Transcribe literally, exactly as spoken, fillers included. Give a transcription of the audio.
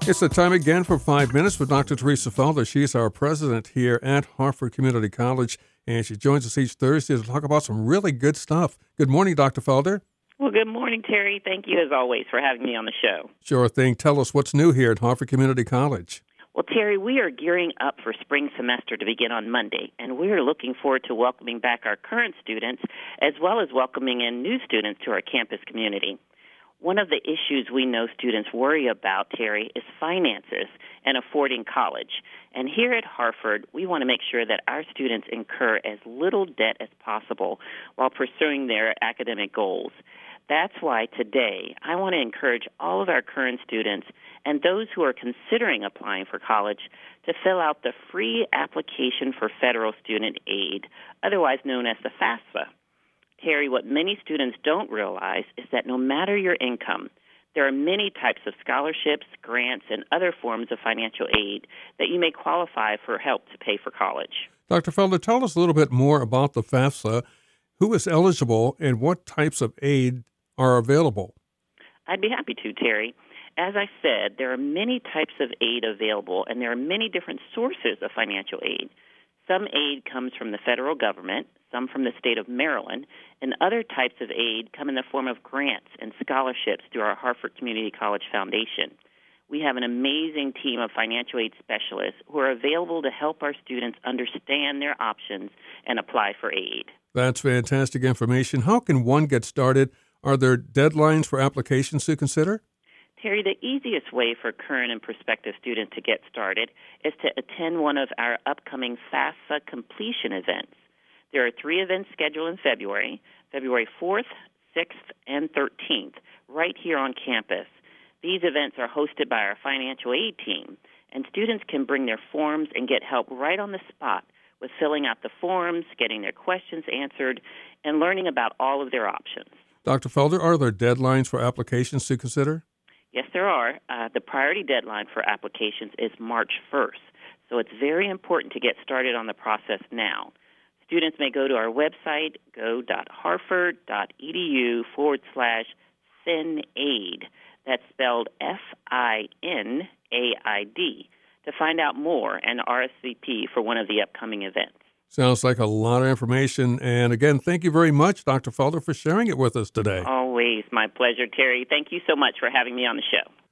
It's the time again for Five Minutes with Doctor Teresa Felder. She's our president here at Harford Community College, and she joins us each Thursday to talk about some really good stuff. Good morning, Doctor Felder. Well, good morning, Terry. Thank you, as always, for having me on the show. Sure thing. Tell us what's new here at Harford Community College. Well, Terry, we are gearing up for spring semester to begin on Monday, and we are looking forward to welcoming back our current students as well as welcoming in new students to our campus community. One of the issues we know students worry about, Terry, is finances and affording college. And here at Harford, we want to make sure that our students incur as little debt as possible while pursuing their academic goals. That's why today I want to encourage all of our current students and those who are considering applying for college to fill out the free application for federal student aid, otherwise known as the FAFSA. Terry, what many students don't realize is that no matter your income, there are many types of scholarships, grants, and other forms of financial aid that you may qualify for help to pay for college. Doctor Felder, tell us a little bit more about the FAFSA. Who is eligible and what types of aid are available? I'd be happy to, Terry. As I said, there are many types of aid available, and there are many different sources of financial aid. Some aid comes from the federal government, some from the state of Maryland, and other types of aid come in the form of grants and scholarships through our Harford Community College Foundation. We have an amazing team of financial aid specialists who are available to help our students understand their options and apply for aid. That's fantastic information. How can one get started? Are there deadlines for applications to consider? Terry, the easiest way for current and prospective students to get started is to attend one of our upcoming FAFSA completion events. There are three events scheduled in February, February fourth, sixth, and thirteenth, right here on campus. These events are hosted by our financial aid team, and students can bring their forms and get help right on the spot with filling out the forms, getting their questions answered, and learning about all of their options. Doctor Felder, are there deadlines for applications to consider? Yes, there are. Uh, the priority deadline for applications is March first, so it's very important to get started on the process now. Students may go to our website, go.harford.edu forward slash FinAid. That's spelled F I N A I D, to find out more and R S V P for one of the upcoming events. Sounds like a lot of information. And again, thank you very much, Doctor Felder, for sharing it with us today. Always my pleasure, Terry. Thank you so much for having me on the show.